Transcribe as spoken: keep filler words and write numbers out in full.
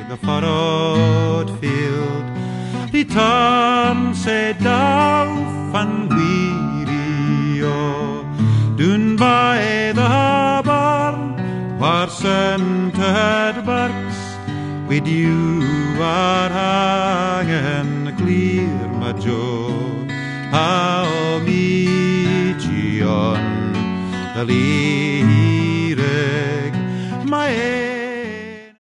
the furrowed field. Return, said thou, unweary, oh, down by the barn, where scented birks with you are hanging clear, my Joe. I'll meet ye on the lea.